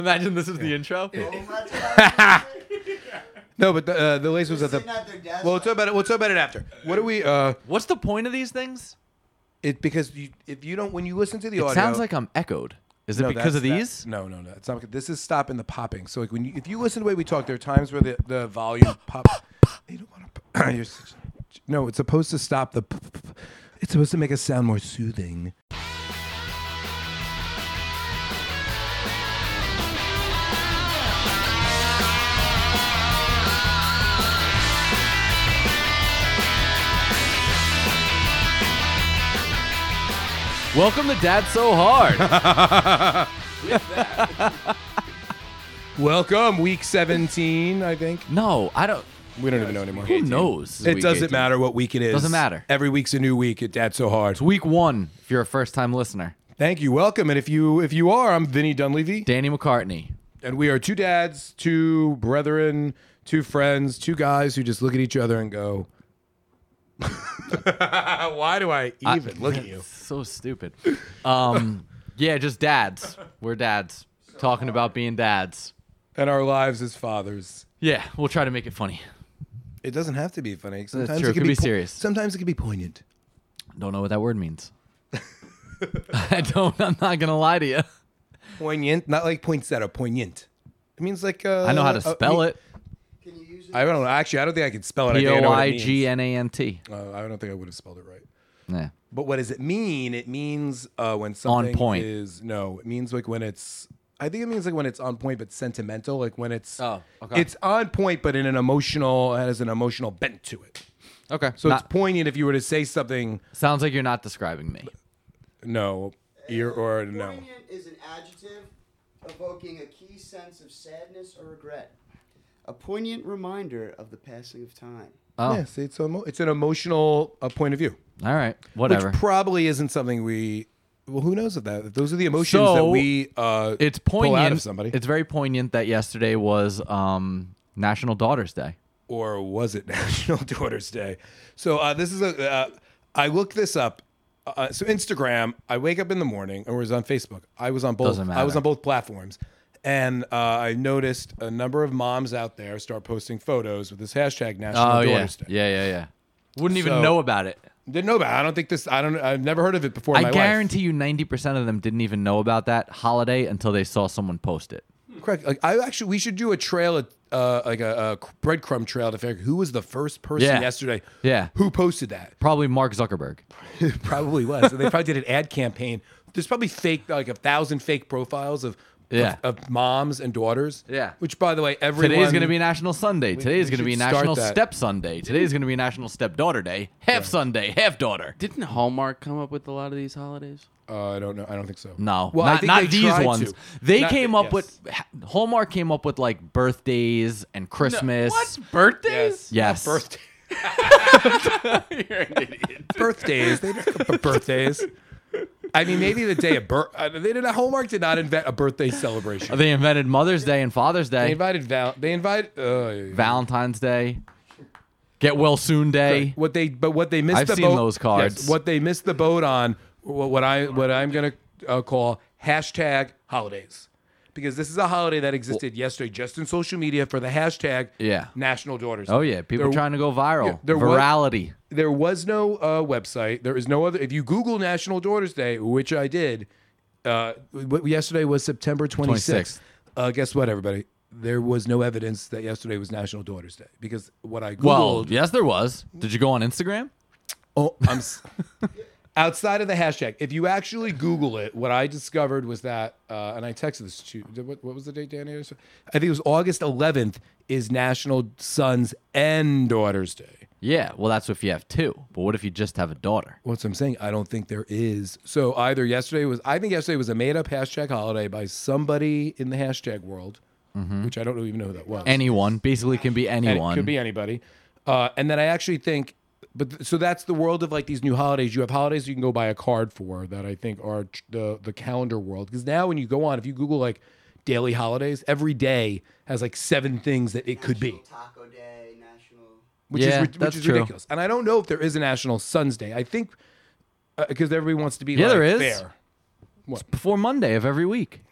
Imagine this is the intro. No, but the lace was at the. Well, we'll talk about it. We'll talk about it after. What do we? What's the point of these things? Because if you don't, when you listen to the audio, It sounds like I'm echoed. Is it because of these? No. It's not. This is stopping the popping. So like if you listen to the way we talk, there are times where the volume pops. You don't want to. No, it's supposed to stop the. It's supposed to make us sound more soothing. Welcome to Dad So Hard. Welcome, week 17, I think. No, I don't. We don't even know anymore. Who knows? It doesn't matter what week it is. Doesn't matter. Every week's a new week at Dad So Hard. It's week 1 if you're a first-time listener. Thank you. Welcome. And if you are, I'm Vinny Dunleavy. Danny McCartney. And we are two dads, two brethren, two friends, two guys who just look at each other and go, why do I even look at you? So stupid. Yeah, just dads. We're dads. Talking about being dads. And our lives as fathers. Yeah, we'll try to make it funny. It doesn't have to be funny. Sometimes true. it can be serious. Sometimes it can be poignant. Don't know what that word means. I'm not going to lie to you. Poignant, not like poinsettia, poignant. It means like I know how to spell it. Can you use it? I don't know. Actually, I don't think I can spell it. I think I know what it means. P-O-I-G-N-A-N-T. I don't think I would have spelled it right. Yeah. But what does it mean? It means when something On point. is it means like when it's. I think it means like when it's on point but sentimental, like when it's. Oh, okay. It's on point but in an emotional has an emotional bent to it. Okay. So it's poignant if you were to say something. Sounds like you're not describing me. No, or no. Poignant is an adjective evoking a key sense of sadness or regret. A poignant reminder of the passing of time. Oh, Yes, it's an emotional point of view, all right. Whatever. which probably isn't something we. Well, who knows if that? If those are the emotions So, that we It's pull poignant. out of somebody. It's very poignant that yesterday was National Daughters Day. Or was it National Daughters Day? So this is I looked this up. So Instagram, I wake up in the morning, or was on Facebook. I was on both. Doesn't matter. I was on both platforms, and I noticed a number of moms out there start posting photos with this hashtag National Daughters Day. Yeah. Wouldn't even So- know about it. Didn't know about it. I don't think this. I've never heard of it before in my I life. guarantee you 90% of them didn't even know about that holiday until they saw someone post it. Correct. Like we should do a trail, like a breadcrumb trail to figure out who was the first person yesterday. Yeah. Who posted that? Probably Mark Zuckerberg. It probably was. And they probably did an ad campaign. There's probably like 1,000 fake profiles of moms and daughters. Yeah. Which, by the way, everyone. Today's going to be National Sunday. Today's we going to be should National start that. Step Sunday. Today's going to be National Stepdaughter Day. Half Sunday, half daughter. Didn't Hallmark come up with a lot of these holidays? I don't know. I don't think so. No, Well, I think not they these tried ones. to. They Not- came up yes. with Hallmark came up with like birthdays and Christmas. What? Birthdays? Yes. Birthday. You're an idiot. Birthdays. They didn't come up with birthdays. I mean, maybe the day of birth. Hallmark did not invent a birthday celebration. They invented Mother's Day and Father's They Day, invited Valentine's Day, Get Well Soon Day. What they missed I've the seen boat. those cards. Yes, what they missed the boat on. What I'm gonna call hashtag holidays, because this is a holiday that existed yesterday just in social media for the hashtag National Daughters Day. Oh yeah, people There- trying to go viral. yeah, there was- Virality. There was no website. There is no other. If you Google National Daughters Day, which I did, yesterday was September 26th. Guess what, everybody? There was no evidence that yesterday was National Daughters Day, because what I Googled. Well, yes, there was. Did you go on Instagram? Oh, outside of the hashtag, if you actually Google it, what I discovered was that, and I texted this to you. What was the date, Danny? I think it was August 11th is National Sons and Daughters Day. Yeah. Well, that's if you have two. But what if you just have a daughter? What's I'm saying? I don't think there is. So I think yesterday was a made-up hashtag holiday by somebody in the hashtag world, which I don't even know who that was. Anyone basically can be And anyone. it could be anybody. And then I actually think, so that's the world of like these new holidays. You have holidays you can go buy a card for that I think are the calendar world. Because now when you go on, if you Google like daily holidays, every day has like 7 things that it could be, Taco Day, National. which that's is true. ridiculous. And I don't know if there is a National Sons Day. I think because everybody wants to be Yeah, like there is. fair. It's before Monday of every week.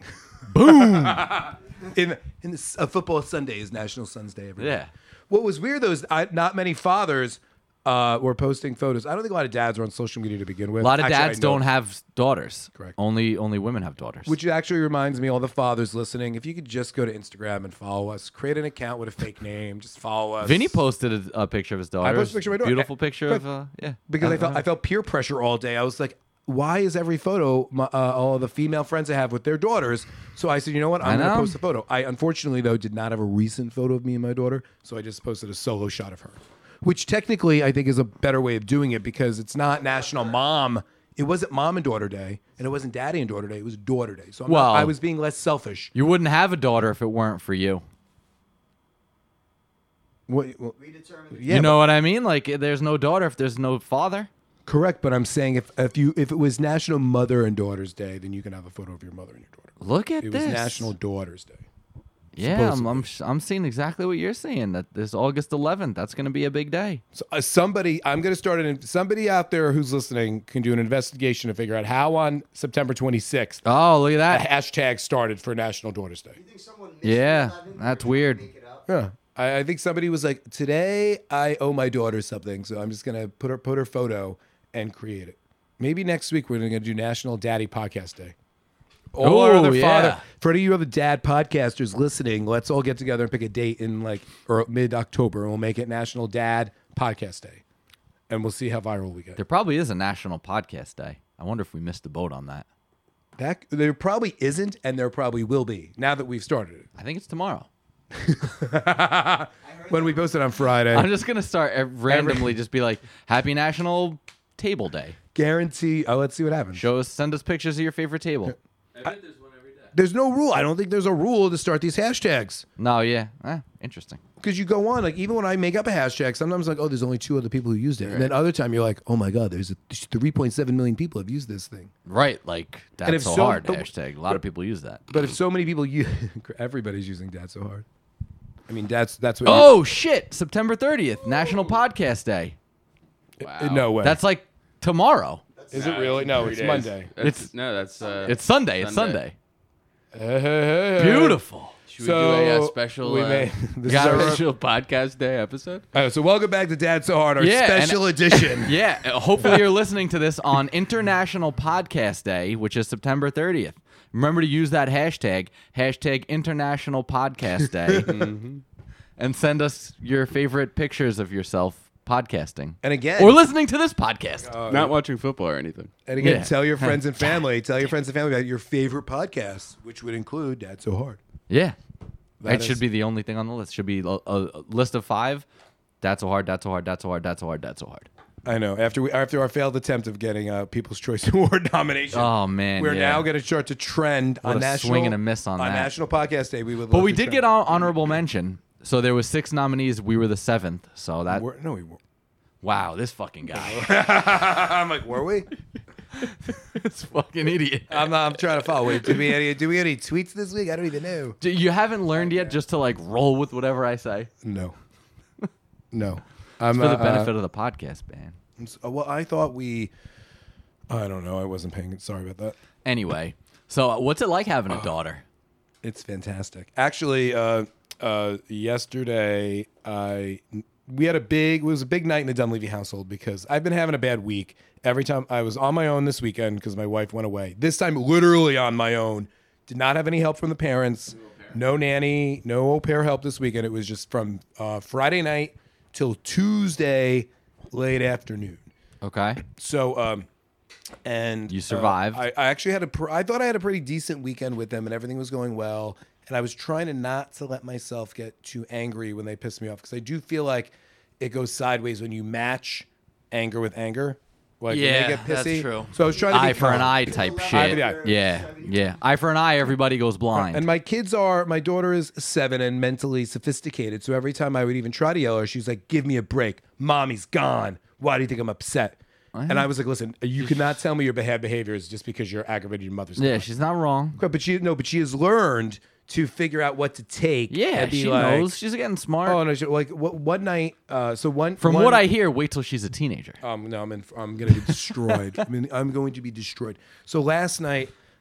Boom. A football Sunday is National Sons Day. Every day. Yeah. What was weird though is not many fathers were posting photos. I don't think a lot of dads were on social media to begin with. A lot of Actually, dads I know. don't have daughters. Correct. Only women have daughters. Which actually reminds me, all the fathers listening, if you could just go to Instagram and follow us, create an account with a fake name, just follow us. Vinny posted a picture of his daughter. posted a picture of my daughter. Beautiful picture of yeah. Because I felt peer pressure all day. I was like, why is every photo all the female friends I have with their daughters? So I said, you know what? I'm going to post a photo. I unfortunately though did not have a recent photo of me and my daughter, so I just posted a solo shot of her, which technically I think is a better way of doing it because it's not National Mom. It wasn't Mom and Daughter Day, and it wasn't Daddy and Daughter Day. It was Daughter Day. So I was being less selfish. You wouldn't have a daughter if it weren't for you. We determined. Yeah, you know what I mean? Like, there's no daughter if there's no father. correct, but I'm saying if it was National Mother and Daughters Day, then you can have a photo of your mother and your daughter. Look at It this. was National Daughters Day. Yeah, I'm seeing exactly what you're seeing. That this August 11th, that's going to be a big day. So I'm going to start somebody out there who's listening can do an investigation to figure out how on September 26th Oh, look at a that. hashtag started for National Daughters Day. You think someone missed Yeah, 11 that's or weird. make it up? Yeah. I think somebody was like, today I owe my daughter something, so I'm just going to put her photo and create it. Maybe next week we're going to do National Daddy Podcast Day. All our Ooh, other yeah. for any of you other dad podcasters listening, let's all get together and pick a date in mid-October, and we'll make it National Dad Podcast Day, and we'll see how viral we get. There probably is a national podcast day. I wonder if we missed the boat on that. There probably isn't, and there probably will be now that we've started it. I think it's tomorrow. When we post it on Friday, I'm just gonna start randomly just be like, Happy National Table Day. guarantee. Oh, let's see what happens. Send us pictures of your favorite table. I bet there's one every day. There's no rule. I don't think there's a rule to start these hashtags. No, yeah, interesting. Because you go on, like, even when I make up a hashtag, sometimes like, oh, there's only 2 other people who used it. And then other time you're like, oh my God, there's 3.7 million people have used this thing. Right, like And if that's so so- hard but- hashtag. A lot of people use that. But if so many people use, everybody's using Dad So Hard. I mean, that's what. Oh shit! September 30th, National Podcast Day. No way. That's like tomorrow. Is it really? No, it's Monday. It's That's It's Sunday. It's Sunday. Hey. Beautiful. Should we do a special, we may, this is got our, it. special podcast day episode? so welcome back to Dad So Hard, our Yeah, and- special edition. Yeah, hopefully you're listening to this on International Podcast Day, which is September 30th. Remember to use that hashtag International Podcast Day, and send us your favorite pictures of yourself podcasting And again, or listening to this podcast. Not watching football or anything. and again, Yeah. tell your friends and family. Tell your friends and family about your favorite podcasts, which would include Dad So Hard. Yeah, That it is- should be the only thing on the list. Should be a list of 5. That's so hard. That's so hard. That's so hard. That's so hard. That's so hard. I know. After our failed attempt of getting a People's Choice Award nomination, Oh man, we're yeah. now going to start to trend What on a national swing and a miss on that. National Podcast Day. We would, But love we to did trend. get honorable mention. So there was 6 nominees. We were the 7th. So that No, we weren't. wow, this fucking guy, I'm like, were we? this fucking idiot. I'm trying to follow. Wait, do we any tweets this week? I don't even know. You haven't learned yet just to like roll with whatever I say No. No. for the benefit of the podcast, man. Well, I thought I don't know. I wasn't paying. Sorry about that. Anyway, so what's it like having a daughter? It's fantastic. Actually, yesterday it was a big night in the Dunleavy household because I've been having a bad week. Every time I was on my own this weekend because my wife went away. This time, literally on my own. Did not have any help from the parents. No nanny, no au pair help this weekend. It was just from Friday night till Tuesday late afternoon. Okay. So, and You survived. I actually had I thought I had a pretty decent weekend with them, and everything was going well. And I was trying to not to let myself get too angry when they piss me off, because I do feel like it goes sideways when you match anger with anger. Like when they get that's pissy. true. So I was trying to be Eye for an calm. eye type Eye shit. for the eye. Yeah. Eye for an eye. Everybody goes blind. And my daughter is 7 and mentally sophisticated. So every time I would even try to yell at her, she's like, give me a break. Mommy's gone. Why do you think I'm upset? And I was like, listen, you cannot tell me your bad behaviors just because you're aggravated your mother's yeah, gone. she's not wrong. But she has learned to figure out what to take. Yeah, and be she like, knows. She's getting smart. Oh no! One night. From what I hear, wait till she's a teenager. no, I'm going to be destroyed. I'm going to be destroyed. So last night,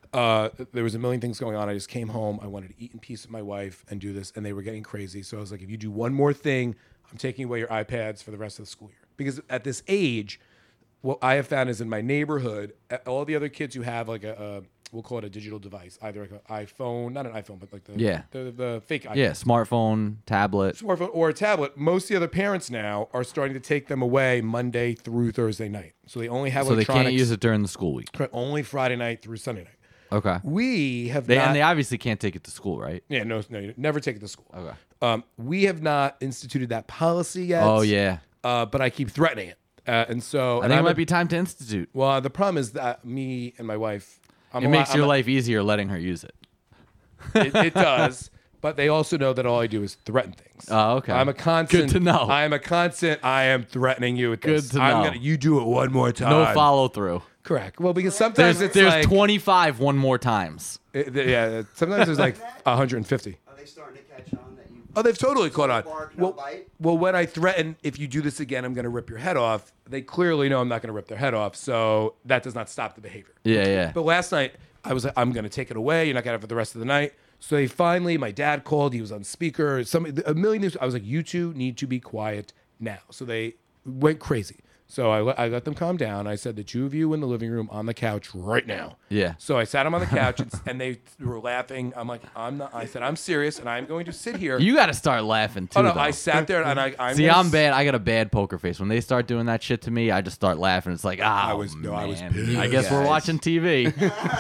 There was a million things going on. I just came home. I wanted to eat in peace with my wife and do this, and they were getting crazy. So I was like, if you do one more thing, I'm taking away your iPads for the rest of the school year. Because at this age, what I have found is in my neighborhood, all the other kids who have like we'll call it a digital device, either like an iPhone, not an iPhone, but like the fake iPhone. Yeah, smartphone, tablet. Smartphone or a tablet. Most of the other parents now are starting to take them away Monday through Thursday night. So they only have So they electronics. can't use it during the school week. Only Friday night through Sunday night. Okay. We have They, not. and they obviously can't take it to school, right? Yeah, no, you never take it to school. Okay. We have not instituted that policy yet. Oh, yeah. But I keep threatening it, and so I think it might be time to institute. Well, the problem is that me and my wife. It makes your life easier letting her use it. It does, but they also know that all I do is threaten things. Oh, okay. I'm a constant. Good to know. I am a constant. I am threatening you with this. Good to I'm know. You do it one more time. No follow through. Correct. Well, because sometimes There's it's like 25 one more times. yeah. Sometimes there's like 150. Are they starting to catch on that you? Oh, they've totally caught on. Bark, no bite? Well, when I threaten, if you do this again, I'm going to rip your head off, they clearly know I'm not going to rip their head off. So that does not stop the behavior. Yeah, yeah. But last night, I was like, I'm going to take it away. You're not going to have it for the rest of the night. So they finally, my dad called. He was on speaker. A million news. I was like, you two need to be quiet now. So they went crazy. So I let them calm down. I said, the two of you in the living room on the couch right now. Yeah. So I sat them on the couch and they were laughing. I'm like, I'm not. I said, I'm serious and I'm going to sit here. You got to start laughing too. Oh no! though. I sat there and I'm See, gonna I'm bad. I got a bad poker face. When they start doing that shit to me, I just start laughing. It's like, I oh, was man. pissed. I guess we're Guys. watching TV.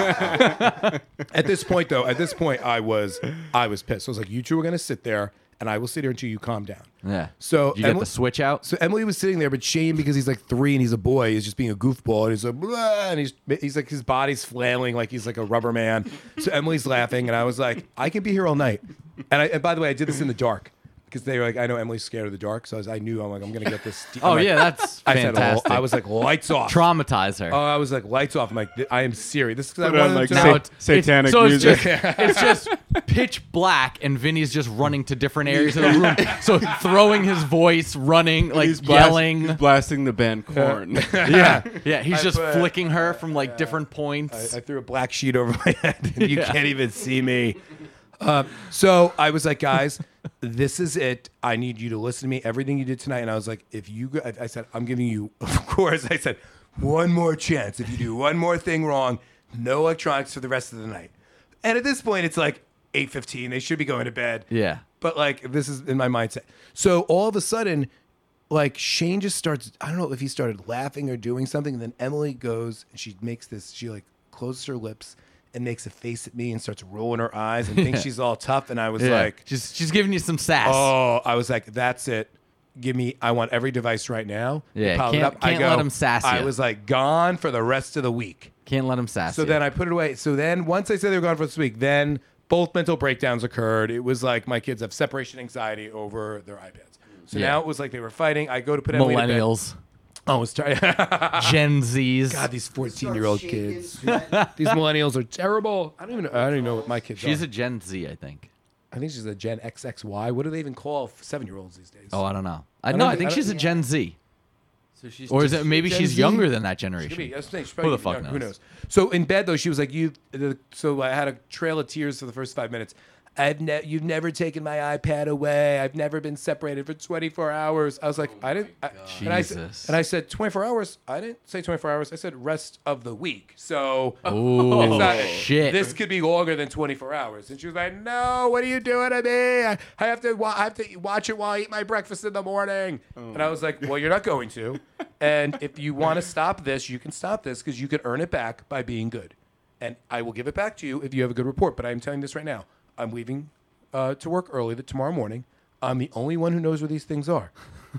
At this point, I was pissed. I was like, you two are going to sit there, and I will sit here until you calm down. Yeah. So Did you get Emily- the switch out? So Emily was sitting there, but Shane, because he's like 3 and he's a boy, is just being a goofball, and he's like, blah, and he's like, his body's flailing like he's like a rubber man. So Emily's laughing, and I was like, I can be here all night. And by the way, I did this in the dark. Because they were like, I know Emily's scared of the dark, so I knew I'm going to get this. Oh, I'm like- yeah, that's I said, fantastic. I was like, lights off. Traumatize her. Oh, I was like, lights off. I'm like, I am serious. This is because I Put on, wanted like, to Now know. it's satanic so music. It's just pitch black, and Vinny's just running to different areas of the room. So throwing his voice, running, like He's yelling. blasting the band Korn. Yeah, yeah. He's just put- flicking her from like different points. I threw a black sheet over my head, and you Yeah. can't even see me. So I was like, guys, this is it. I need you to listen to me. Everything you did tonight. And I was like, I said, I'm giving you, of course, I said, one more chance. If you do one more thing wrong, no electronics for the rest of the night. And at this point, it's like 8:15. They should be going to bed. Yeah. But like, this is in my mindset. So all of a sudden, like Shane just starts, I don't know if he started laughing or doing something. And then Emily goes and she makes this, she like closes her lips and makes a face at me and starts rolling her eyes and thinks she's all tough. And I was Yeah. like, she's giving you some sass. oh, I was like, that's it. Give me, I want every device right now. Yeah, Piled it can't- up. I can't let 'em sass I ya. was like, gone for the rest of the week. Can't let him sass. So you. then I put it away. So then once I said they were gone for this week, then both mental breakdowns occured. It was like my kids have separation anxiety over their iPads. So Yeah. now it was like they were fighting. I go to put Emily to bed. millennials, Oh, it's God, Gen Zs. these Start 14-year-old shaking, kids. sweat. These millennials are terrible. I don't even know what my kids She's are. a Gen Z, I think. I think she's a Gen XXY. What do they even call 7-year-olds these days? Oh, I don't know. don't I think- think I she's a don't- Gen Z, So she's or is just- it maybe Gen she's Z? younger than that Could be. generation? That's the thing. She's Who probably the fuck young. Who knows? knows? So in bed though, she was like, so I had a trail of tears for the first 5 minutes. You've never taken my iPad away. I've never been separated for 24 hours. I was like, I didn't. Jesus. And I said 24 hours. I didn't say 24 hours. I said rest of the week. So Oh it's not- shit! this could be longer than 24 hours. And she was like, no, what are you doing to me? I have to watch it while I eat my breakfast in the morning. And I was like, well, you're not going to. And if you want to stop this, you can stop this because you can earn it back by being good. And I will give it back to you if you have a good report. But I'm telling you this right now. I'm leaving to work early tomorrow morning. I'm the only one who knows where these things are.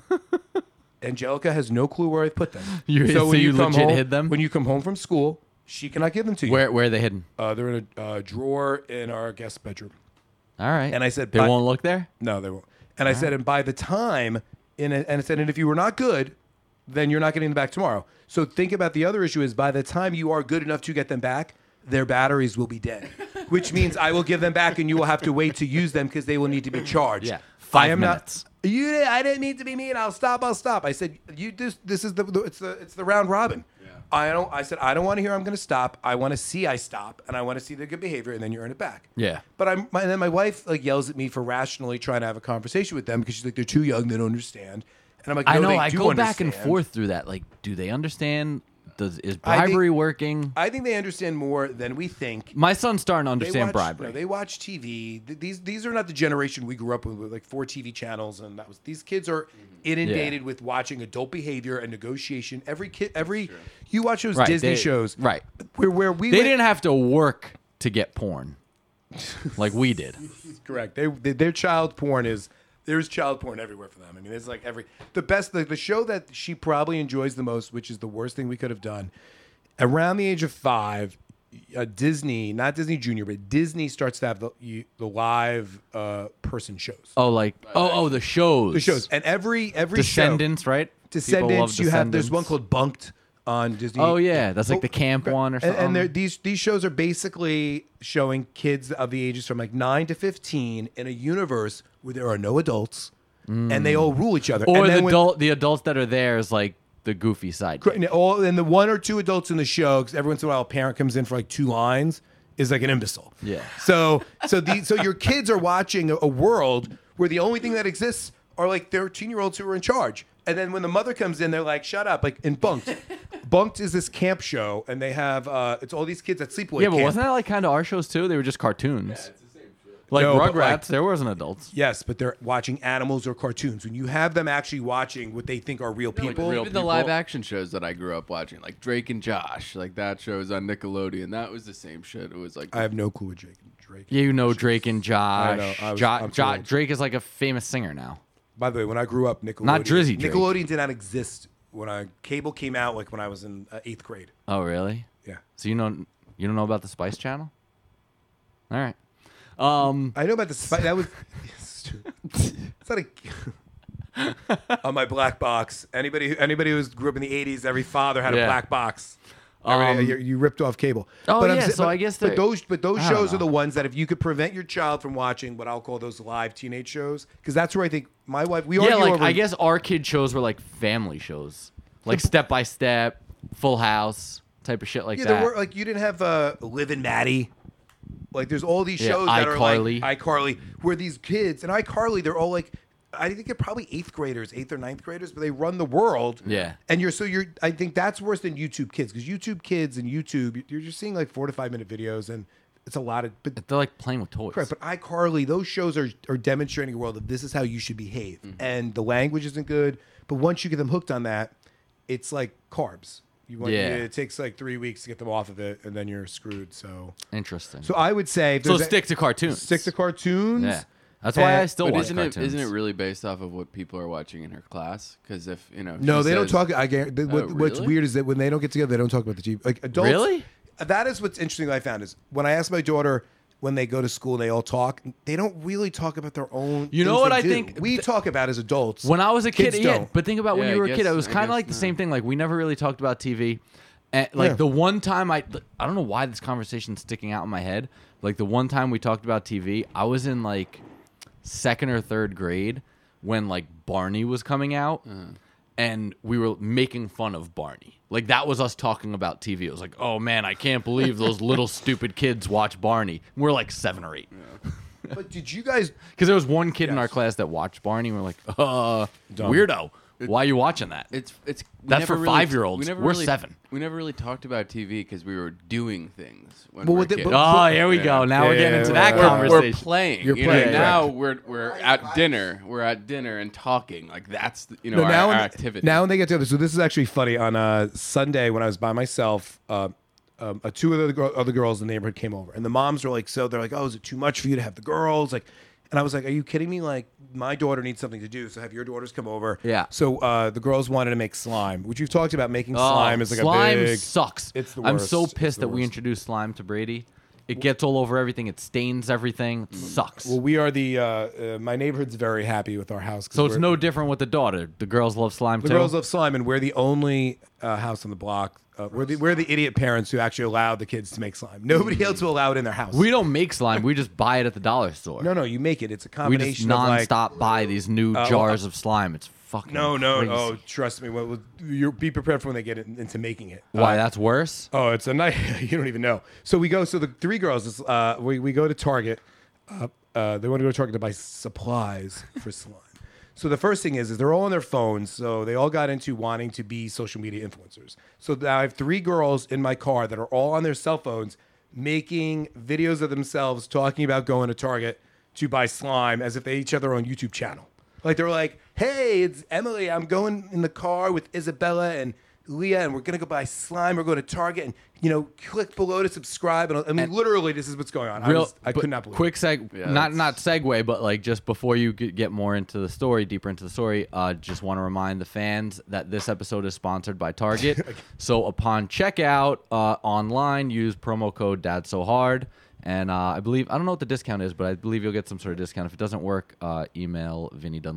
Angelica has no clue where I put them. So you come legit home, hid them? When you come home from school, she cannot give them to you. where are they hidden? They're in a drawer in our guest bedroom. All right. And I said, they but- won't look there. No, they won't. And I said, and by the time, and I said, and if you were not good, then you're not getting them back tomorrow. So think about the other issue is by the time you are good enough to get them back, their batteries will be dead, which means I will give them back and you will have to wait to use them because they will need to be charged. Yeah, I 5 am minutes. I didn't mean to be mean. I'll stop. I said, this is it's the round robin. I said I don't want to hear I'm going to stop. I want to see I stop, and I want to see the good behavior, and then you earn it back. Yeah. But and then my wife like yells at me for rationally trying to have a conversation with them because she's like they're too young, they don't understand. And I'm like, no, I know. they I do go back and understand. forth through that. Like, do they understand? Is I think- bribery working? I think they understand more than we think. My son's starting to They understand watch, bribery. no, they watch TV. These are not the generation we grew up with like 4 TV channels, and these kids are inundated with watching adult behavior and negotiation. You watch those Right, Disney they- shows, right. Where we They went- didn't have to work to get porn, like we did. correct. Their child porn there's child porn everywhere for them. I mean, it's like the show that she probably enjoys the most, which is the worst thing we could have done. Around the age of 5, Disney, not Disney Junior, but Disney starts to have the live person shows. Oh, the shows. The shows, and every Descendants, right? show, People love Descendants. You have there's one Descendants. called Bunked on Disney. Oh yeah, that's like the camp one or something. And these shows are basically showing kids of the ages from like 9 to 15 in a universe where there are no adults, and they all rule each other. or and then the adults that are there is like the goofy side. and the 1 or 2 adults in the show, because every once in a while a parent comes in for like 2 lines, is like an imbecile. Yeah. So your kids are watching a world where the only thing that exists are like 13-year-olds who are in charge. And then when the mother comes in, they're like, "Shut up!" Like in Bunked. Bunked is this camp show, and they have it's all these kids at sleepaway Yeah, but camp. wasn't that like kind of our shows too? They were just cartoons. Like No, but, Rugrats, like- there wasn't adults. Yes, but they're watching animals or cartoons. When you have them actually watching what they think are real people, Even the live action shows that I grew up watching, like Drake and Josh, like that show was on Nickelodeon. That was the same shit. It was like I have no clue what Drake. Yeah, you know Drake and Josh. I know. I'm too old. Drake is like a famous singer now. By the way, when I grew up, Nickelodeon, Not Drizzy Drake. Nickelodeon did not exist when cable came out. Like when I was in 8th grade. Oh, really? Yeah, So you don't know about the Spice Channel? All right. I know about the spy. That was. It's not a. On my black box. Anybody who grew up in the 80s, every father had a Yeah. black box. You ripped off cable. Oh, I'm yeah, sa- so I guess but they're- those I don't shows are the know. ones that if you could prevent your child from watching what I'll call those live teenage shows, because that's where I think my wife we Yeah, argue like over. I guess our kid shows were like family shows, like Step by Step, Full House type of shit like yeah, that. there were like you didn't have Liv and Maddie. Like there's all these Yeah, shows that are iCarly. like iCarly, where these kids and iCarly, they're all like, I think they're probably 8th or 9th graders, but they run the world. Yeah. And I think that's worse than YouTube Kids, because YouTube Kids and YouTube, you're just seeing like 4 to 5 minute videos, and it's a lot of. But They're like playing with toys. correct, but iCarly, those shows are demonstrating a world of this is how you should behave, and the language isn't good. But once you get them hooked on that, it's like carbs. It takes like 3 weeks to get them off of it, and then you're screwed. So Interesting. so I would say if So there's stick to cartoons. stick to cartoons. Yeah. That's why I still But watch isn't cartoons. it really based off of what people are watching in her class? Because if No, she they don't says- talk. I guarantee. What's really? weird is that when they don't get together, they don't talk about the TV. Like adults. Really? That is what's interesting. That I found is when I ask my daughter when they go to school, they all talk. They don't really talk about their own. You know things what they I do. think- we talk about as adults. When I was a kid, Kids yeah. don't. But think about when Yeah, you were I a kid. It guess- was I kind of guess like the not. same thing. Like we never really talked about TV. And like Yeah. the one time I don't know why this conversation's sticking out in my head. Like the one time we talked about TV, I was in like 2nd or 3rd grade when like Barney was coming out, and we were making fun of Barney. Like that was us talking about TV. It was like, oh man, I can't believe those little stupid kids watch Barney. We're like 7 or 8. But did you guys? Because there was one kid in our Yes. class that watched Barney. And we're like, weirdo. Why are you watching that? It's That's never for really- 5-year-olds. we never We're really- 7. We never really talked about TV because we were doing things when But we were with the- kids. but- Oh, here we go. Now we're getting into that yeah, we're conversation. playing. You're you know, playing, now correct. we're at dinner. We're at dinner and talking. Like that's No, our, now our when, activity. now when they get together. So this is actually funny. On Sunday when I was by myself, 2 of the other girls in the neighborhood came over, and the moms were like, "So they're like, oh, is it too much for you to have the girls?" Like, and I was like, "Are you kidding me? Like, my daughter needs something to do, so have your daughters come over." Yeah. So the girls wanted to make slime, which you've talked about making slime is like slime a big. sucks. It's the I'm worst. so It's pissed the that we worst. introduced slime to Brady. It gets all over everything. It stains everything. It sucks. Well, we are the my neighborhood's very happy with our house. 'Cause so it's we're- no different with the daughter. The girls love slime The too. girls love slime, and we're the only house on the block we're the idiot parents who actually allowed the kids to make slime. Nobody else will allow it in their house. We don't make slime. We just buy it at the dollar store. No, you make it. It's a we combination just of like nonstop buy these new jars of slime. It's fucking crazy. Oh, trust me. You be prepared for when they get into making it. Why? That's worse. Oh, it's a night. You don't even know. So we go. So the three girls. We go to Target. They want to go to Target to buy supplies for slime. So the first thing is they're all on their phones. So they all got into wanting to be social media influencers. So now I have three girls in my car that are all on their cell phones making videos of themselves talking about going to Target to buy slime as if they each have their own YouTube channel. Like they're like, hey, it's Emily. I'm going in the car with Isabella and Leah, and we're gonna go buy slime. We're going to Target, and click below to subscribe. And literally, this is what's going on. I could not believe. Quick it. not segue, but like just before you get more into the story, deeper into the story, just want to remind the fans that this episode is sponsored by Target. So upon checkout online, use promo code DadSoHard. And I don't know what the discount is, but I believe you'll get some sort of discount. If it doesn't work, email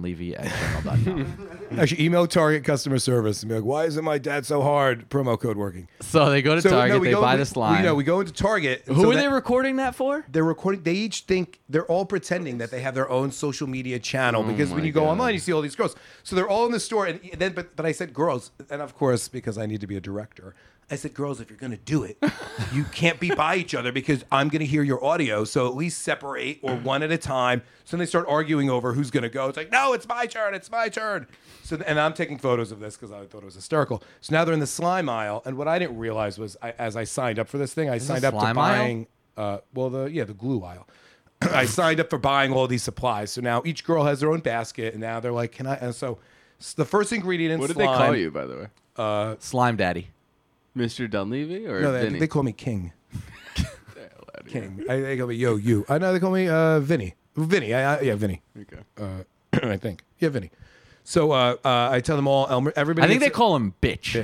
VinnyDunleavy@gmail.com. Actually, email Target customer service and be like, why isn't my dad so hard promo code working? So they go to Target, they buy the slime. We go into Target. Who are they recording that for? They're recording. They each think they're all pretending that they have their own social media channel because when you go online, you see all these girls. So they're all in the store, and then but I said girls, and of course because I need to be a director, I said, girls, if you're going to do it, you can't be by each other because I'm going to hear your audio. So at least separate or one at a time. So then they start arguing over who's going to go. It's like, no, it's my turn. It's my turn. So and I'm taking photos of this because I thought it was hysterical. So now they're in the slime aisle. And what I didn't realize was as I signed up for this thing, I signed up to buying, the glue aisle. I signed up for buying all these supplies. So now each girl has their own basket. And now they're like, can I? And so the first ingredient in what slime. What did they call you, by the way? Slime Daddy. Mr. Dunleavy or no, Vinny? They call me King. King. They call me you. I know they call me Vinny. Vinny. Yeah, Vinny. Okay. I think. Yeah, Vinny. So I tell them all. Everybody. I think they call him bitch.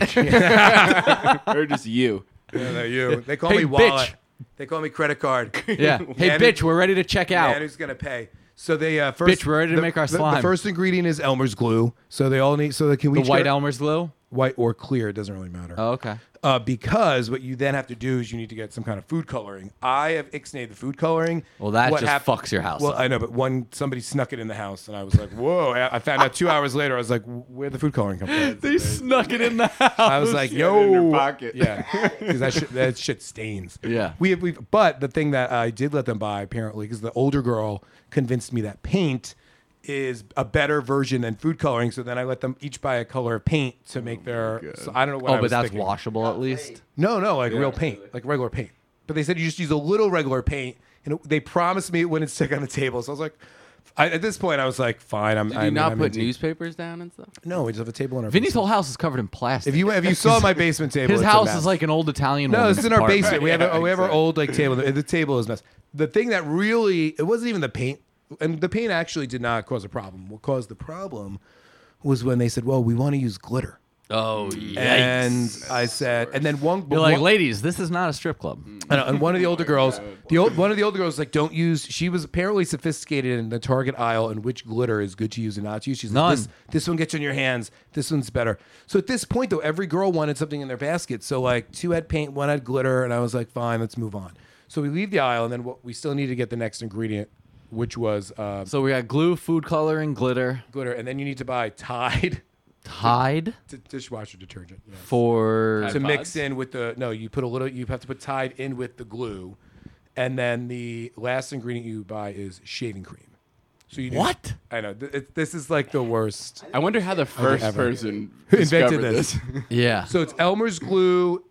Or just you. Yeah, they're you. They call Hey, me wallet. bitch. They call me credit card. Yeah. Hey, bitch, we're ready to check out. Man, who's gonna pay? So they first. Bitch, we're ready to make our slime. The first ingredient is Elmer's glue. So they all need. So can we? The white Elmer's glue. White or clear, it doesn't really matter. Oh, okay. Because what you then have to do is you need to get some kind of food coloring. I have ixnayed the food coloring. Well, that fucks your house Well, up. I know, but somebody snuck it in the house, and I was like, whoa. I found out 2 hours later, I was like, where'd the food coloring come from? They snuck it in the house. I was like, yo. in your pocket. Yeah, because that shit stains. Yeah. But the thing that I did let them buy, apparently, because the older girl convinced me that paint is a better version than food coloring. So then I let them each buy a color of paint to make their. So I don't know what. I was that's thinking. washable at least. No, like real paint, like regular paint. But they said you just use a little regular paint, and they promised me it wouldn't stick on the table. So I was like, at this point, I was like, fine. Did you not put newspapers down and stuff? No, we just have a table in our. Vinny's basement. whole house is covered in plastic. If you saw my basement table, his it's a house mess. is like an old Italian. No, this is in our apartment. basement. We have we have our exactly. old table. The table is a mess. The thing that really it wasn't even the paint, and the paint actually did not cause a problem. What caused the problem was when they said, "Well, we want to use glitter." Oh, yeah. And I said, and then one. You're like, ladies, this is not a strip club. And one of the older girls, one of the older girls, was like, don't use. She was apparently sophisticated in the Target aisle and which glitter is good to use and not to use. She's like, None. this one gets on your hands. This one's better. So at this point, though, every girl wanted something in their basket. So like 2 had paint, 1 had glitter, and I was like, fine, let's move on. So we leave the aisle, and then we still need to get the next ingredient, which was So we got glue, food coloring, glitter, and then you need to buy Tide. Tide Dishwasher detergent. Yes. for To mix in with you put a little, you have to put Tide in with the glue, and then the last ingredient you buy is shaving cream. So you do, What? I know this is like the worst. I wonder how the first ever. person Invented discovered this. yeah. So it's Elmer's glue,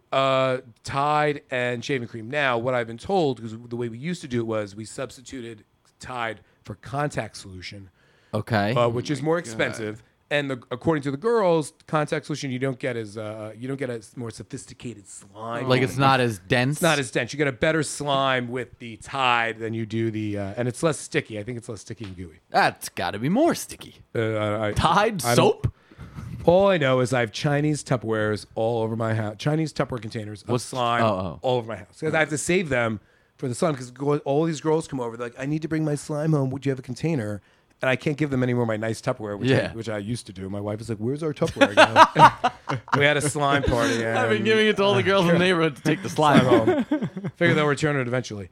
Tide, and shaving cream. Now, what I've been told, because the way we used to do it was we substituted Tide for contact solution, Okay. which is more expensive. And according to the girls, contact solution you don't get as more sophisticated slime. Like it's not as dense. It's not as dense. You get a better slime with the Tide than you do and it's less sticky. I think it's less sticky and gooey. That's got to be more sticky. Tide I don't- soap. All I know is I have Chinese Tupperwares all over my house. Chinese Tupperware containers of slime all over my house. Because I have to save them for the sun. Because all these girls come over. They're like, I need to bring my slime home. Would you have a container? and I can't give them any more of my nice Tupperware, Yeah. which I used to do. My wife was like, "Where's our Tupperware?" Again? We had a slime party. And I've been giving it to all the girls in the neighborhood to take the slime I'm home. home. Figure they'll return it eventually.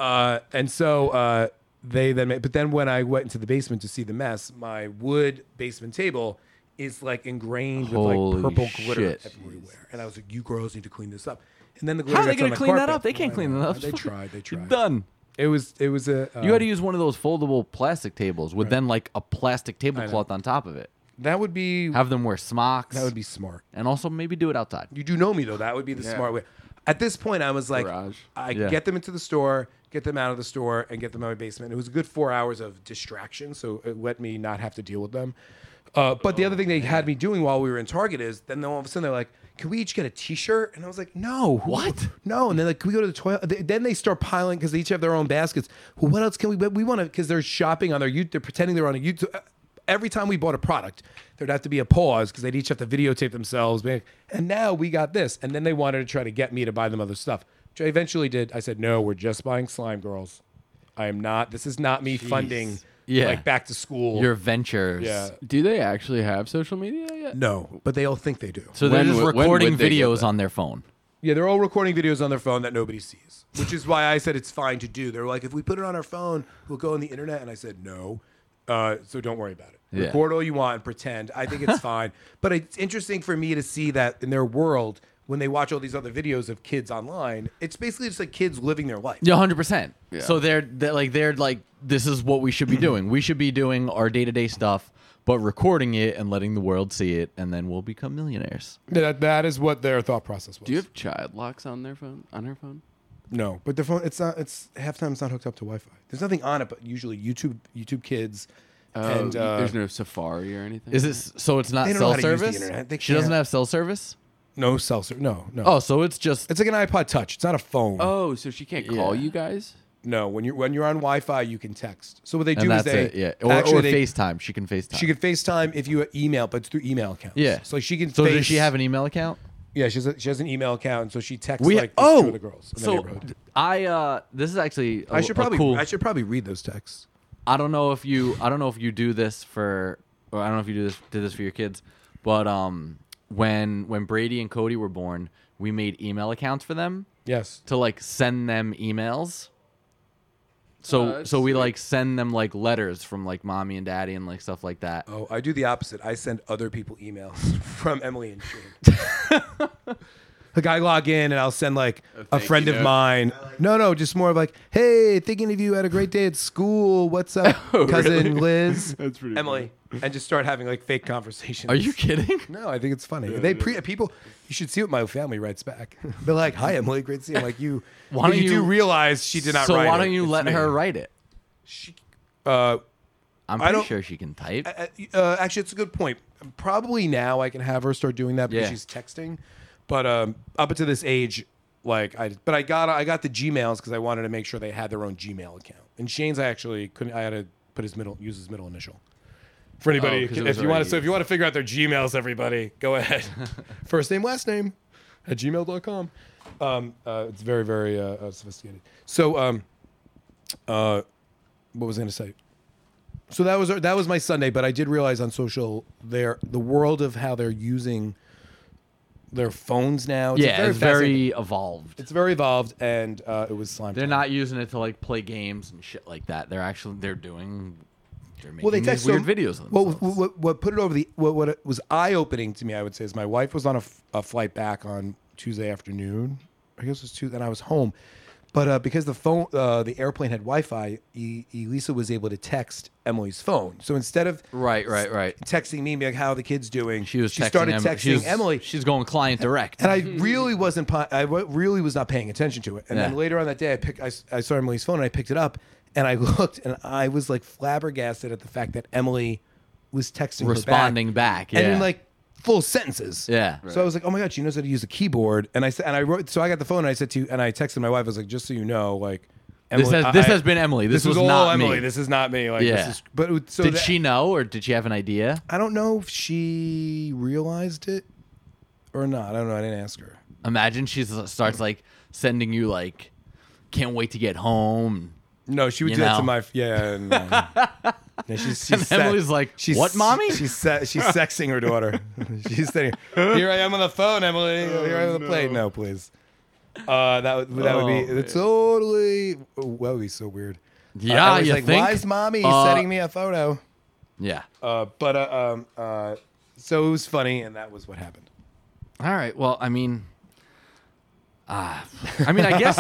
And so they then but then when I went into the basement to see the mess, my wood basement table is like ingrained with Holy like purple glitter shit. everywhere. And I was like, you girls need to clean this up. And then the glitter How are they going gonna to clean that up? They can't clean that up. They tried. You're done. It was a You had to use one of those foldable plastic tables with then like a plastic tablecloth on top of it. that would be Have them wear smocks. that would be smart. and also maybe do it outside. You do know me though. That would be the smart way. At this point, I was like, Garage. I Yeah. get them into the store, get them out of the store, and get them out of my basement. It was a good 4 hours of distraction, so it let me not have to deal with them. But the other thing they had me doing while we were in Target is then all of a sudden they're like, "Can we each get a T-shirt?" And I was like, "No, What? No." And then like, "Can we go to the toilet?" Then they start piling because they each have their own baskets. Well, what else can we? But we want to because they're shopping on their YouTube. They're pretending they're on a YouTube. Every time we bought a product, there'd have to be a pause because they'd each have to videotape themselves. And now we got this. And then they wanted to try to get me to buy them other stuff, which I eventually did. I said, no, we're just buying Slime Girls. I am not. This is not me funding Yeah. like back to school. Your ventures. yeah. Do they actually have social media yet? No, but they all think they do. So they're When just would- when recording would they get videos that? on their phone. Yeah, they're all recording videos on their phone that nobody sees, which is why I said it's fine to do. They're like, if we put it on our phone, we'll go on the internet. And I said, no. So don't worry about it. Yeah. Record all you want and pretend. I think it's fine. But it's interesting for me to see that in their world, when they watch all these other videos of kids online, it's basically just like kids living their life. Yeah, 100%. Yeah. So they're like, this is what we should be doing. We should be doing our day-to-day stuff, but recording it and letting the world see it, and then we'll become millionaires. That is what their thought process was. Do you have child locks on their phone? On her phone? No, but their phone, it's not. It's half time. It's not hooked up to Wi-Fi. There's nothing on it, but usually YouTube Kids. And There's no Safari or anything. Is this so? It's not They don't know cell how to use the service. internet. They She doesn't can't. have cell service. no cell service. No. Oh, so it's just It's like an iPod Touch. It's not a phone. Oh, so she can't call Yeah. you guys? No, when you're on Wi-Fi, you can text. So what they and do is that's they it. Yeah, or actually FaceTime. She can FaceTime. she could FaceTime if you email, but it's through email accounts. Yeah. So like she can. So face, does she have an email account? Yeah, she has an email account, and so she texts We like two of the oh, girls. In the so neighborhood. this is actually I should probably read those texts. I don't know if you do this for, or I don't know if you did this for your kids, but when Brady and Cody were born, we made email accounts for them Yes. to like send them emails. So that's so we sweet. like send them like letters from like mommy and daddy and like stuff like that. Oh, I do the opposite. I send other people emails from Emily and Shane. Like I log in and I'll send like a thank friend you of note. mine. No, just more of like, hey, thinking of you. Had a great day at school. What's up, cousin Liz? That's pretty Emily, and just start having like fake conversations. Are you kidding? No, I think it's funny. People. You should see what my family writes back. They're like, "Hi, Emily, great to see you." I'm like you. Why don't you do you- realize she did not So write why it. don't you It's let me. her write it? Uh, I'm I pretty don't- sure she can type. Actually, it's a good point. Probably now I can have her start doing that because Yeah. she's texting. But up until this age, like I got the Gmails because I wanted to make sure they had their own Gmail account. And Shane's I actually couldn't. I had to put use his middle initial. For anybody, 'cause it was if you want already to, if you want to figure out their Gmails, everybody, go ahead. First name, last name, at gmail.com. It's very, very sophisticated. So, what was I going to say? So that was my Sunday, but I did realize on social the world of how they're using their phones now. Yeah, it's fascinating- very evolved. It's very evolved, and it was slime. They're time. not using it to like play games and shit like that. They're making Well, they these text weird them- videos of What, themselves. what put it over the what it was eye opening to me, I would say, is my wife was on a flight back on Tuesday afternoon. I guess it was Tuesday, and I was home. But because the airplane had Wi-Fi, Elisa was able to text Emily's phone. So instead of Right. texting me, being like, "How are the kids doing?" She started texting Emily. She's going client direct. And I really wasn't. I really was not paying attention to it. And then Yeah. later on that day, I saw Emily's phone and I picked it up and I looked and I was like flabbergasted at the fact that Emily was texting Responding her back, and yeah. in like full sentences. Yeah. So I was like, oh my god, she knows how to use a keyboard. And I said, and I wrote. So I got the phone and I said and I texted my wife. I was like, just so you know, like. This has been Emily. This was all not Emily. me. This is not me. Like, Yeah. This is, but so Did she know, or did she have an idea? I don't know if she realized it or not. I don't know. I didn't ask her. Imagine she starts like sending you like, can't wait to get home. No, she would You do that to know. my no. And she's And Emily's like, "What, mommy?" She's sexing her daughter. She's saying, "Here I am on the phone, Emily. Here I am on the plate." No, please. That would be it's totally. That would be so weird. Yeah, I was you like, think? "Why is mommy sending me a photo?" Yeah. So it was funny, and that was what happened. All right. Well, I mean, I guess,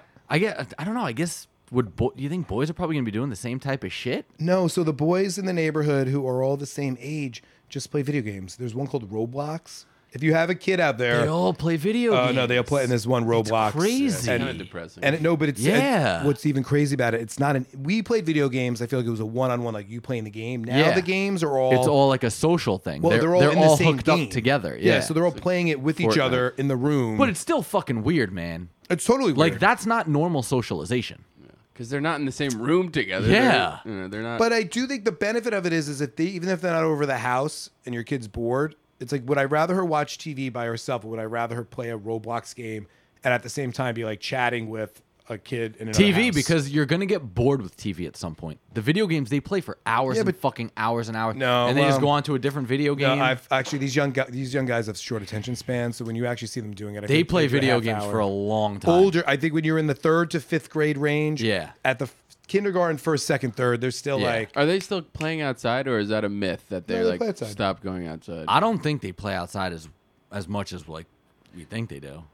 I don't know. I guess do you think boys are probably gonna be doing the same type of shit? No, so the boys in the neighborhood who are all the same age just play video games. There's one called Roblox. If you have a kid out there, They all play video games. oh no, they all play in this one Roblox. crazy. And, Kind of depressing. but it's Yeah. what's even crazy about it? It's not we played video games. I feel like it was a one-on-one, like you playing the game. Now Yeah. the games are all It's all like a social thing. well, they're all in the same hooked game. up together. Yeah. so they're all playing it with each Fortnite. other in the room. But it's still fucking weird, man. it's totally weird. Like that's not normal socialization. Because they're not in the same room together. Yeah. They're not. But I do think the benefit of it is if even if they're not over the house and your kid's bored, it's like, would I rather her watch TV by herself, or would I rather her play a Roblox game and at the same time be like chatting with a kid in another TV, house? because you're gonna get bored with TV at some point. The video games they play for hours Yeah, and but- fucking hours and hours. No, and they just go on to a different video No, game. I've actually these young guys have short attention spans, so when you actually see them doing it, I they think play do a video half games hour. for a long time. older. I think when you're in the 3rd to 5th grade range, Yeah. at the kindergarten, 1st, 2nd, 3rd, they're still Yeah. like Are they still playing outside, or is that a myth that No, they're they like play outside. stop going outside? I don't think they play outside as much as like we think they do.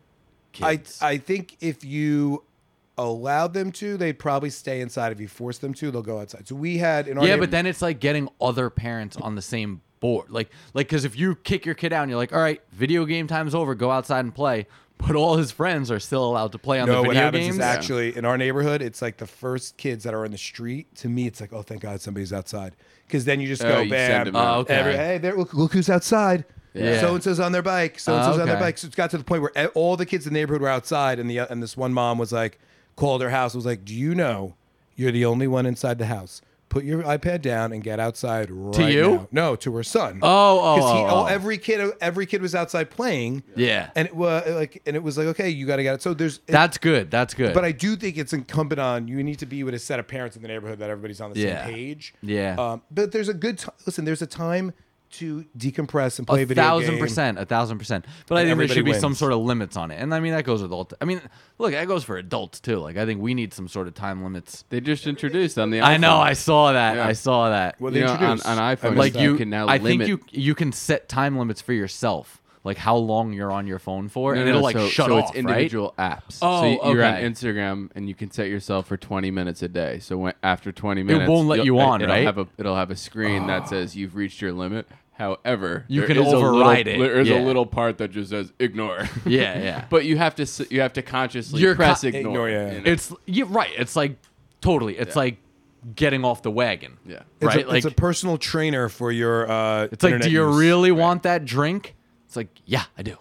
Kids. I think if you allowed them to, they'd probably stay inside. If you force them to, they'll go outside. So we had in our Yeah, but then it's like getting other parents on the same board. Like because if you kick your kid out and you're like, all right, video game time's over, go outside and play, but all his friends are still allowed to play on no, the what video happens games. is actually in our neighborhood, it's like the first kids that are in the street. To me, it's like, oh, thank God somebody's outside, because then you just go, you bam, send 'em out. Oh, okay. hey, there, look who's outside. Yeah. So and so's on their bike. So and so's on their okay. bike. So it's got to the point where all the kids in the neighborhood were outside, and this one mom was like, called her house, was like, do you know you're the only one inside the house? Put your iPad down and get outside right you? now. No, to her son. Oh, Because every kid was outside playing. Yeah. And it was like, okay, you got to get it. So That's good. That's good. but I do think it's incumbent on you need to be with a set of parents in the neighborhood that everybody's on the Yeah. same page. Yeah. But there's a good listen. There's a time to decompress and play a video game. 1,000%, 1,000%. But I think there everybody should be some wins. sort of limits on it, and I mean that goes with adults. I mean, look, that goes for adults too. Like I think we need some sort of time limits. They just introduced on the. I know. iPhone. I saw that. Yeah. I saw that. Well, You they know, introduced on iPhone, Like you can now I limit. think you can set time limits for yourself, like how long you're on your phone for, No, and no, it'll like so, shut so off. it's individual apps. Oh, so you're on okay. Instagram and you can set yourself for 20 minutes a day. So after 20 minutes, won't let you on, it'll right? It'll have a screen that says you've reached your limit. However, You there can is a override it. There's Yeah. a little part that just says ignore. Right? Yeah, yeah. But you have to consciously You're press co- ignore. yeah. you know? You're right. It's like totally. It's like getting off the wagon. Yeah. Right. It's a personal trainer for your. It's like, internet do you use. really want that drink? It's like, yeah, I do.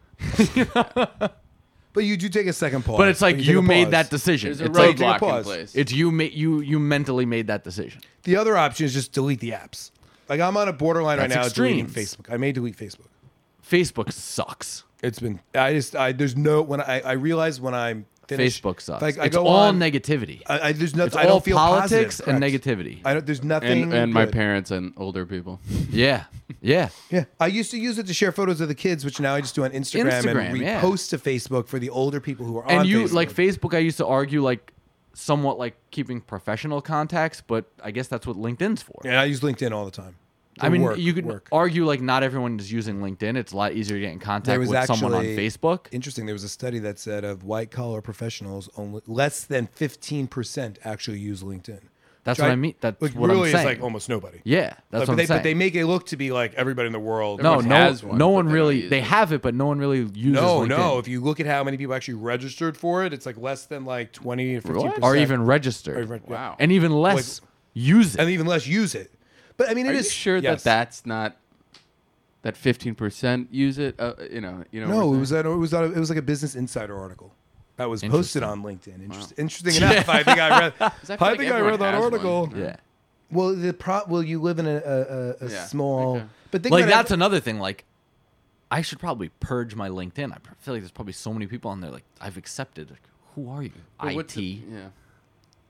But you do take a second pause. But it's like take you a made pause. that decision. There's a It's like take a roadblock in pause. place. it's you mentally made that decision. The other option is just delete the apps. Like I'm on a borderline right That's now deleting extremes. Facebook. I may delete Facebook. Facebook sucks. It's been. There's no when I realize when I'm finished. Facebook sucks. Like, I it's go all on, negativity. There's nothing. It's I all don't feel politics positive. and Correct. negativity. There's nothing. and my good. parents and older people. Yeah, yeah. Yeah, I used to use it to share photos of the kids, which now I just do on Instagram, Instagram, and yeah. repost to Facebook for the older people who are on And you Facebook. like Facebook. I used to argue like somewhat like keeping professional contacts, but I guess that's what LinkedIn's for. Yeah, I use LinkedIn all the time. I mean, work, you could work. argue like not everyone is using LinkedIn. It's a lot easier to get in There contact was with someone on actually- Facebook. Interesting. There was a study that said of white collar professionals, only less than 15% actually use LinkedIn. That's Which what I mean. That's Like what really I'm saying. is like almost nobody. Yeah, that's what I'm but saying. they make it look to be like everybody in the world. no, Everyone no, has one, no but one they don't really. use They it. have it, but no one really uses No, LinkedIn. no. If you look at how many people actually registered for it, it's like less than like 20 or 15%. or even registered, Or- yeah. Wow. and even less use it. And even less use it. But I mean, Are it you is sure yes. that's not that 15% use it? You know. No, what it we're was like a Business Insider article that was posted on Lington. Interesting Yeah. enough. I think I read. I feel like I everyone read that has one. article. yeah, Well, you live in a Yeah, small. okay. But think like about that's another thing. Like, I should probably purge my LinkedIn. I feel like there's probably so many people on there. Like, I've accepted. Like, who are you? But what's IT. the- yeah.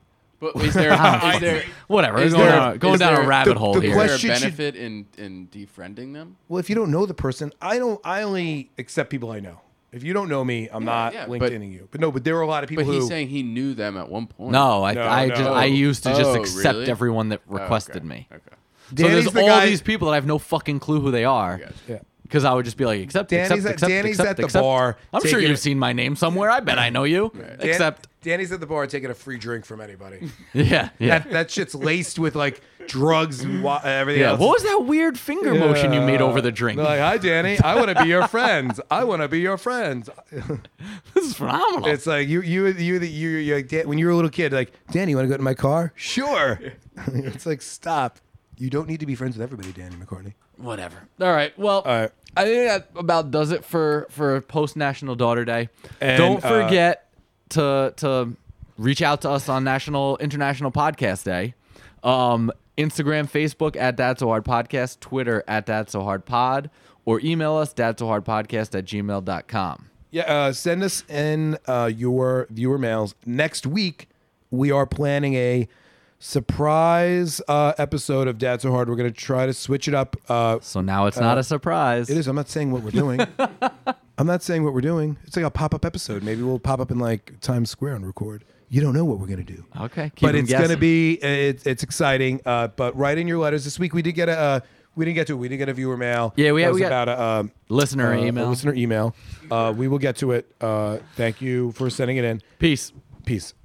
But is there Whatever. Is Going there- down, going is down there- a rabbit the- hole the here. is there a question should- benefit in defriending them? Well, if you don't know the person, I only accept people I know. If you don't know me, I'm not yeah, LinkedIning you. But there were a lot of people But who. he's saying he knew them at one point. No, No, I used to just Oh, accept really? everyone that Oh, requested okay. me. Okay. So Danny's there's the all guy- these people that I have no fucking clue who they are. Gotcha. Yeah. Because I would just be like, accept, Danny's accept. at the bar I'm sure taking you've a- seen my name somewhere. I bet I know you. Except, Danny's at the bar taking a free drink from anybody. yeah. That shit's laced with like drugs and everything Yeah. else. What was that weird finger motion you made over the drink? They're like, hi, Danny. I want to be your friends. I want to be your friends. This is phenomenal. It's like you're like, when you were a little kid, like, Danny, you want to go to my car? Sure. It's like, stop. You don't need to be friends with everybody, Danny McCartney. Whatever. All right. Well, All right. I think that about does it for post National Daughter Day. And, Don't forget to reach out to us on International Podcast Day. Instagram, Facebook at That's So Hard Podcast, Twitter at That's So Hard Pod, or email us datsohardpodcast@gmail.com. Yeah, send us in your viewer mails. Next week, we are planning a surprise episode of Dad So Hard. We're going to try to switch it up. So now it's not a surprise. It is. I'm not saying what we're doing. I'm not saying what we're doing. It's like a pop-up episode. Maybe we'll pop up in like Times Square and record. You don't know what we're going to do. Okay. Keep But them it's going to guessing. be, it's exciting. But write in your letters. This week we didn't get to it. We didn't get a viewer mail. Yeah, we That was got about listener a email. listener email. We will get to it. Thank you for sending it in. Peace. Peace.